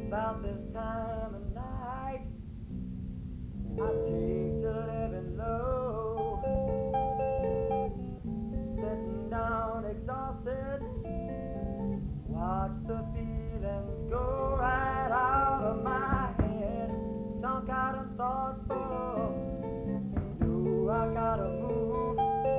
About this time of night, I take to living low, sitting down exhausted, watch the feelings go right out of my head. Sunk out and thoughtful, do I gotta move?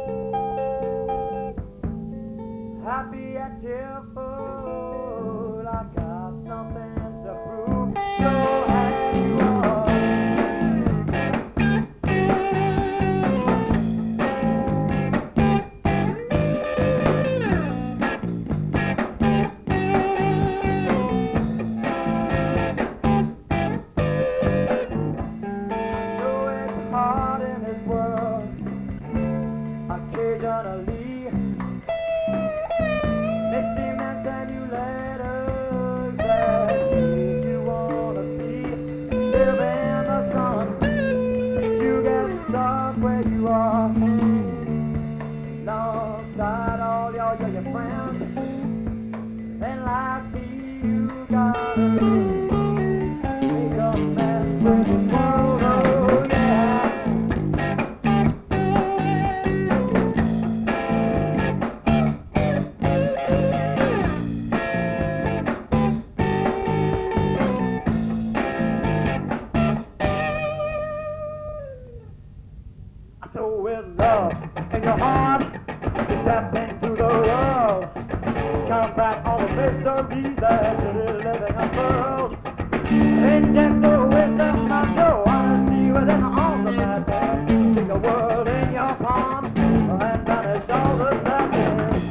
Happy and cheerful, I got something to prove. So happy you are. Know it's hard in this world, occasionally. Misty send you letters that make you wanna be live in the sun. You get stuck where you are, alongside all your friends. And like me, you gotta make a mess with the world. Oh yeah. So with love in your heart, you step into the world. Combat all the mysteries that you're living unfurled. Inject the wisdom of your honesty within all the madness. Take the world in your palm and banish all the sadness.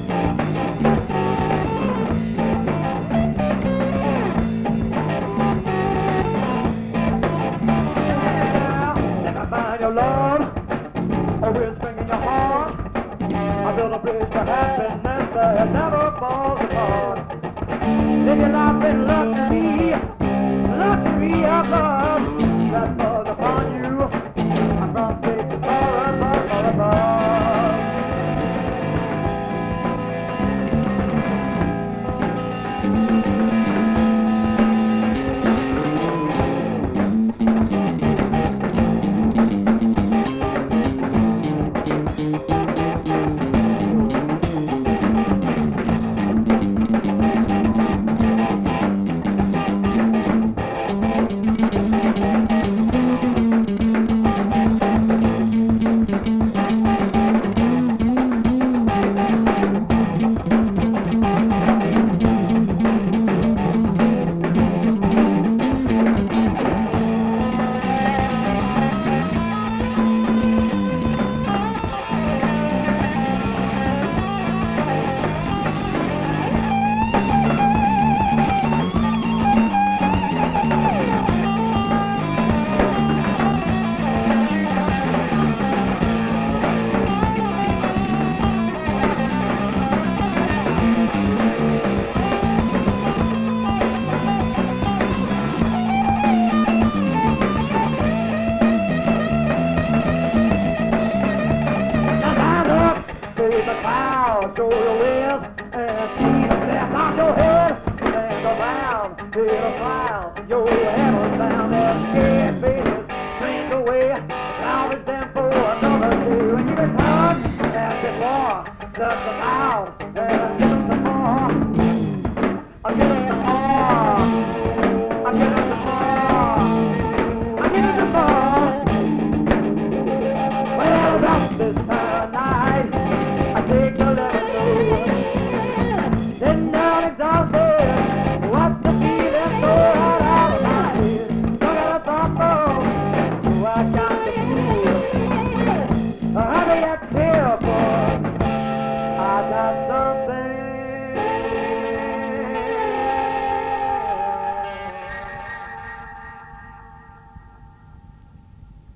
Yeah, never mind your love, a whispering in your heart. I build a bridge to happiness that never falls apart. Live your life in luxury, luxury of love that falls upon you. I'm from spaces far above, far above. Show your ways and see the step on your head. Stand around, feel a smile. Your